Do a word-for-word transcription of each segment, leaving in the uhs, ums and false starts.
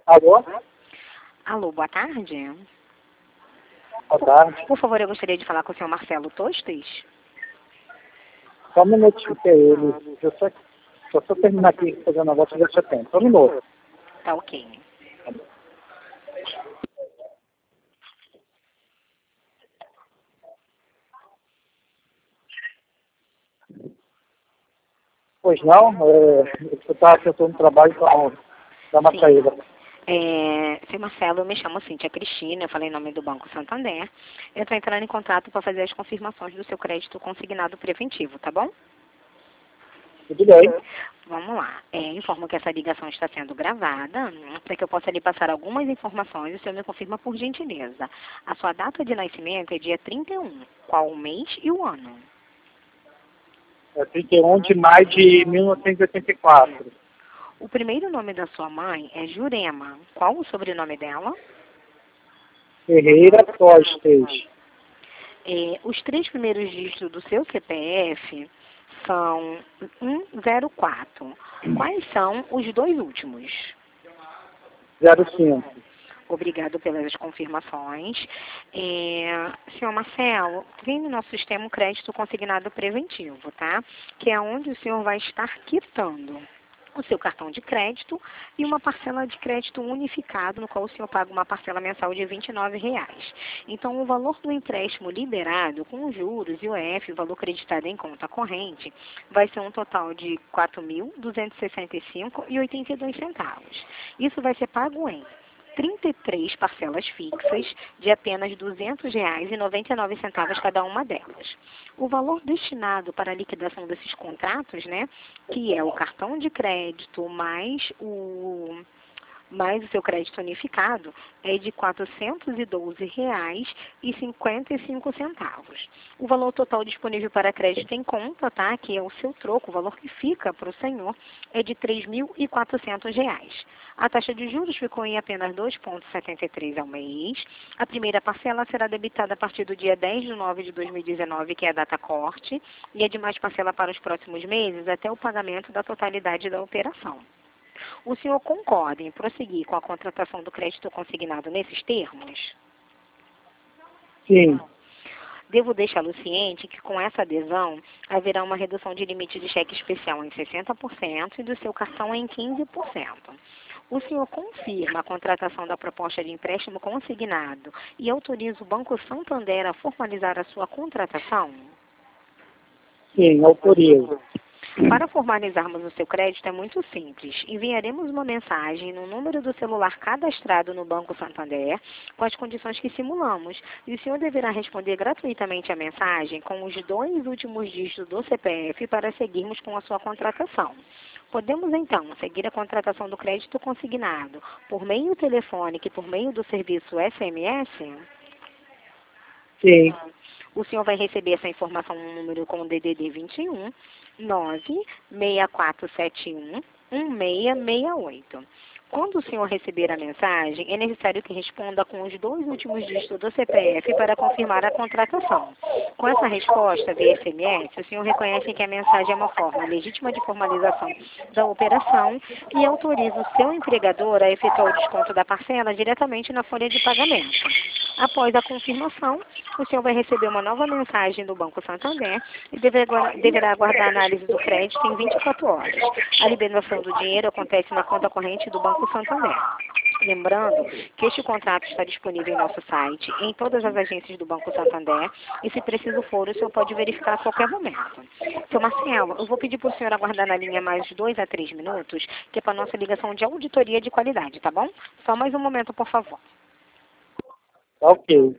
Alô? Alô, boa tarde. Boa tarde. Por favor, eu gostaria de falar com o senhor Marcelo Tostes. Só um minutinho que é ele. Deixa eu só, só, só terminar aqui fazendo um negócio e ver se eu tenho. Só um minuto. Tá ok. Pois não? É, você está tentando trabalho para dar uma Sim. saída. É, senhor Marcelo, eu me chamo Cíntia Cristina, eu falei em nome do Banco Santander. Eu estou entrando em contato para fazer as confirmações do seu crédito consignado preventivo, tá bom? Tudo bem? Vamos lá. É, informo que essa ligação está sendo gravada, para que eu possa lhe passar algumas informações e o senhor me confirma por gentileza. A sua data de nascimento é dia trinta e um. Qual o mês e o ano? É trinta e um de maio de mil novecentos e oitenta e quatro. O primeiro nome da sua mãe é Jurema. Qual o sobrenome dela? Ferreira Tostes. É, os três primeiros dígitos do seu C P F são um zero quatro. Quais são os dois últimos? zero cinco. Obrigado pelas confirmações. É, senhor Marcelo, tem no nosso sistema um crédito consignado preventivo, tá? Que é onde o senhor vai estar quitando o seu cartão de crédito e uma parcela de crédito unificado, no qual o senhor paga uma parcela mensal de vinte e nove reais. Então, o valor do empréstimo liberado, com juros e o F, o valor creditado em conta corrente, vai ser um total de quatro mil duzentos e sessenta e cinco reais e oitenta e dois centavos. Isso vai ser pago em trinta e três parcelas fixas de apenas duzentos reais e noventa e nove centavos cada uma delas. O valor destinado para a liquidação desses contratos, né, que é o cartão de crédito mais o mais o seu crédito unificado, é de quatrocentos e doze reais e cinquenta e cinco centavos. O valor total disponível para crédito em conta, tá, que é o seu troco, o valor que fica para o senhor, é de três mil e quatrocentos reais. A taxa de juros ficou em apenas dois vírgula setenta e três ao mês. A primeira parcela será debitada a partir do dia dez de nove de dois mil e dezenove, que é a data corte, e a demais parcela para os próximos meses até o pagamento da totalidade da operação. O senhor concorda em prosseguir com a contratação do crédito consignado nesses termos? Sim. Devo deixá-lo ciente que com essa adesão haverá uma redução de limite de cheque especial em sessenta por cento e do seu cartão em quinze por cento. O senhor confirma a contratação da proposta de empréstimo consignado e autoriza o Banco Santander a formalizar a sua contratação? Sim, autorizo. Para formalizarmos o seu crédito é muito simples. Enviaremos uma mensagem no número do celular cadastrado no Banco Santander com as condições que simulamos. E o senhor deverá responder gratuitamente a mensagem com os dois últimos dígitos do C P F para seguirmos com a sua contratação. Podemos, então, seguir a contratação do crédito consignado por meio telefônico e por meio do serviço S M S? Sim. O senhor vai receber essa informação no número com o D D D vinte e um, nove seis quatro sete um, um seis seis oito. Quando o senhor receber a mensagem, é necessário que responda com os dois últimos dígitos do C P F para confirmar a contratação. Com essa resposta via S M S, o senhor reconhece que a mensagem é uma forma legítima de formalização da operação e autoriza o seu empregador a efetuar o desconto da parcela diretamente na folha de pagamento. Após a confirmação, o senhor vai receber uma nova mensagem do Banco Santander e deverá, deverá aguardar a análise do crédito em vinte e quatro horas. A liberação do dinheiro acontece na conta corrente do Banco Santander. Lembrando que este contrato está disponível em nosso site, em todas as agências do Banco Santander, e se preciso for, o senhor pode verificar a qualquer momento. Seu Marcelo, eu vou pedir para o senhor aguardar na linha mais dois a três minutos, que é para a nossa ligação de auditoria de qualidade, tá bom? Só mais um momento, por favor. Ok.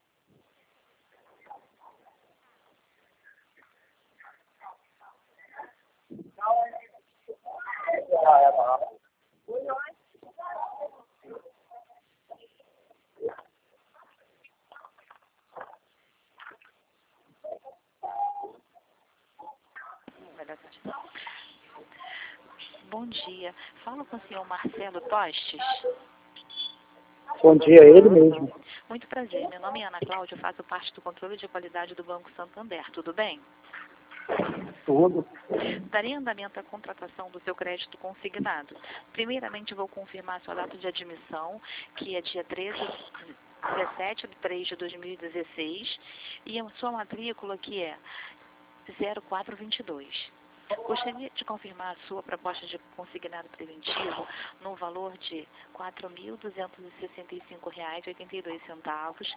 Bom dia. Falo com o senhor Marcelo Tostes. Bom dia, ele mesmo. Muito prazer. Meu nome é Ana Cláudia, eu faço parte do controle de qualidade do Banco Santander. Tudo bem? Tudo. Darei andamento à contratação do seu crédito consignado. Primeiramente, vou confirmar sua data de admissão, que é dia treze, dezessete de três de dois mil e dezesseis, e a sua matrícula, que é zero quatro vinte e dois. Gostaria de confirmar a sua proposta de consignado preventivo no valor de quatro mil duzentos e sessenta e cinco reais e oitenta e dois centavos.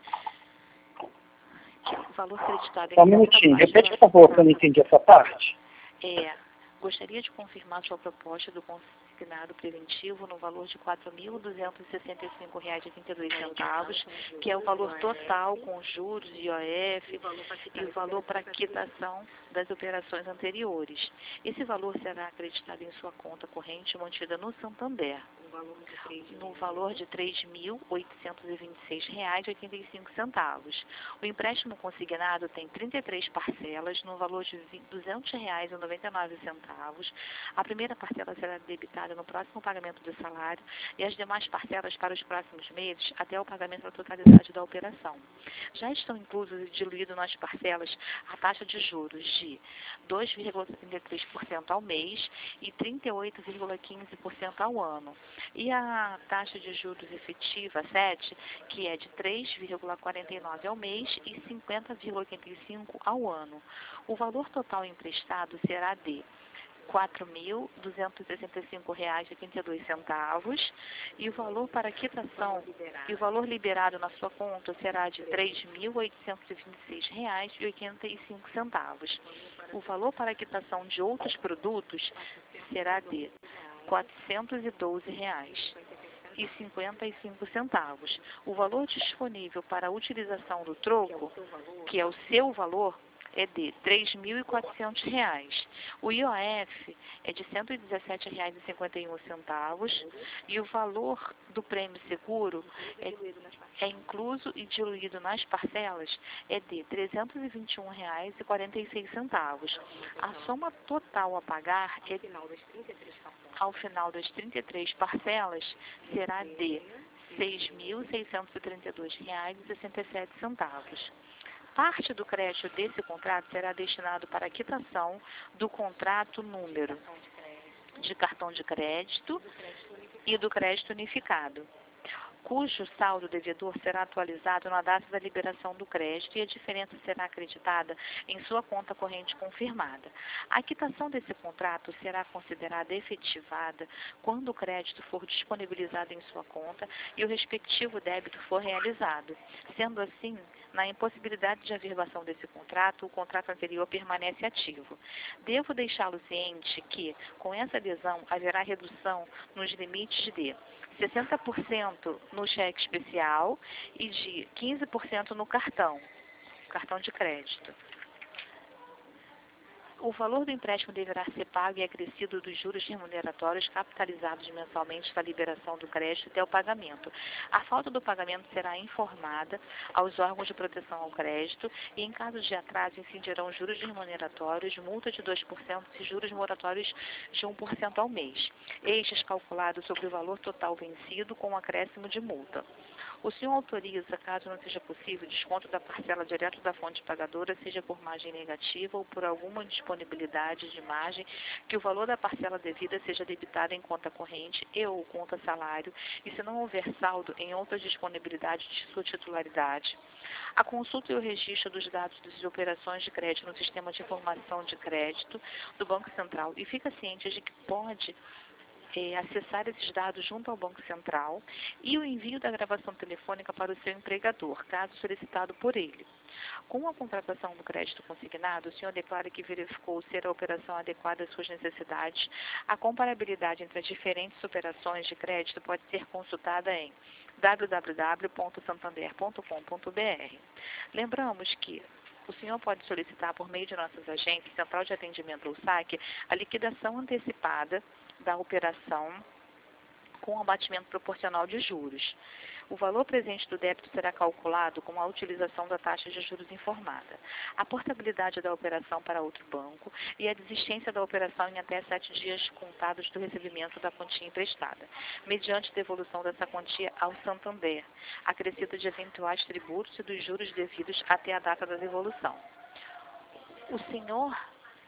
O valor creditado em Só um minutinho. Repete, por favor, que eu não entendi essa parte. É, gostaria de confirmar sua proposta do consignado preventivo no valor de quatro mil duzentos e sessenta e cinco reais e oitenta e dois centavos, que é o valor total com juros, I O F e o valor para quitação das operações anteriores. Esse valor será acreditado em sua conta corrente mantida no Santander, no valor de três mil oitocentos e vinte e seis reais e oitenta e cinco centavos. O empréstimo consignado tem trinta e três parcelas no valor de duzentos reais e noventa e nove centavos. A primeira parcela será debitada no próximo pagamento do salário e as demais parcelas para os próximos meses até o pagamento da totalidade da operação. Já estão inclusos e diluídos nas parcelas a taxa de juros de dois vírgula trinta e três por cento ao mês e trinta e oito vírgula quinze por cento ao ano. E a taxa de juros efetiva sete, que é de três vírgula quarenta e nove ao mês e cinquenta vírgula oitenta e cinco ao ano. O valor total emprestado será de quatro mil duzentos e sessenta e cinco reais e oitenta e dois centavos e o valor para quitação e o valor liberado na sua conta será de três mil oitocentos e vinte e seis reais e oitenta e cinco centavos. O valor para quitação de outros produtos será de quatrocentos e doze reais e cinquenta e cinco centavos. O valor disponível para a utilização do troco, que é o seu valor, é de três mil e quatrocentos reais. O I O F é de cento e dezessete reais e cinquenta e um centavos e o valor do prêmio seguro é, é incluso e diluído nas parcelas é de trezentos e vinte e um reais e quarenta e seis centavos. A soma total a pagar é, ao final das trinta e três parcelas será de seis mil seiscentos e trinta e dois reais e sessenta e sete centavos. Parte do crédito desse contrato será destinado para a quitação do contrato número de cartão de crédito e do crédito unificado, cujo saldo devedor será atualizado na data da liberação do crédito e a diferença será acreditada em sua conta corrente confirmada. A quitação desse contrato será considerada efetivada quando o crédito for disponibilizado em sua conta e o respectivo débito for realizado. Sendo assim, na impossibilidade de averbação desse contrato, o contrato anterior permanece ativo. Devo deixá-lo ciente que, com essa adesão, haverá redução nos limites de sessenta por cento no cheque especial e de quinze por cento no cartão, cartão de crédito. O valor do empréstimo deverá ser pago e acrescido dos juros remuneratórios capitalizados mensalmente da liberação do crédito até o pagamento. A falta do pagamento será informada aos órgãos de proteção ao crédito e, em caso de atraso, incidirão juros remuneratórios, multa de dois por cento e juros moratórios de um por cento ao mês. Estes calculados sobre o valor total vencido com um acréscimo de multa. O senhor autoriza, caso não seja possível, desconto da parcela direto da fonte pagadora, seja por margem negativa ou por alguma disponibilidade de margem, que o valor da parcela devida seja debitado em conta corrente e ou conta salário, e se não houver saldo em outras disponibilidades de sua titularidade. A consulta e o registro dos dados das operações de crédito no sistema de informação de crédito do Banco Central, e fica ciente de que pode É, acessar esses dados junto ao Banco Central e o envio da gravação telefônica para o seu empregador, caso solicitado por ele. Com a contratação do crédito consignado, o senhor declara que verificou ser a operação adequada às suas necessidades. A comparabilidade entre as diferentes operações de crédito pode ser consultada em w w w ponto santander ponto com ponto b r. Lembramos que o senhor pode solicitar por meio de nossas agências, Central de Atendimento ou S A C, a liquidação antecipada da operação com abatimento proporcional de juros. O valor presente do débito será calculado com a utilização da taxa de juros informada, a portabilidade da operação para outro banco e a desistência da operação em até sete dias contados do recebimento da quantia emprestada, mediante devolução dessa quantia ao Santander, acrescido de eventuais tributos e dos juros devidos até a data da devolução. O senhor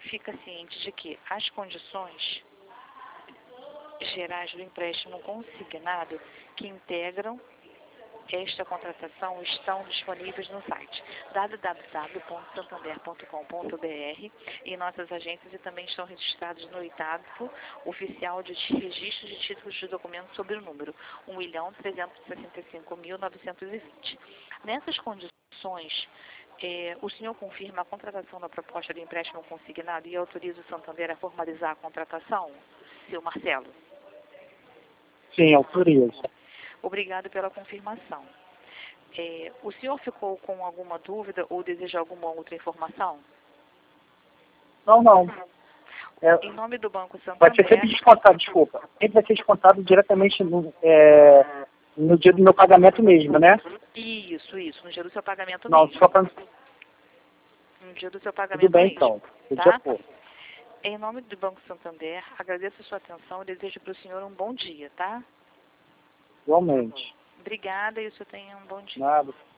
fica ciente de que as condições gerais do empréstimo consignado que integram esta contratação estão disponíveis no site w w w ponto santander ponto com ponto b r em nossas agências e também estão registrados no oitavo oficial de registro de títulos de documentos sob o número um milhão trezentos e sessenta e cinco mil novecentos e vinte. Nessas condições, eh, o senhor confirma a contratação da proposta de empréstimo consignado e autoriza o Santander a formalizar a contratação, senhor Marcelo? Sim, autorizo. Obrigado pela confirmação. É, o senhor ficou com alguma dúvida ou deseja alguma outra informação? Não, não. É, Em nome do Banco vai ser Santander, sempre descontado, desculpa. Sempre vai ser descontado diretamente no, é, no dia do meu pagamento mesmo, né? isso, isso, no dia do seu pagamento Não, mesmo. só para... No dia do seu pagamento Tudo bem, mesmo, então. Do tá? dia for. Em nome do Banco Santander, agradeço a sua atenção e desejo para o senhor um bom dia, tá? Igualmente. Obrigada e o senhor tenha um bom dia. Nada.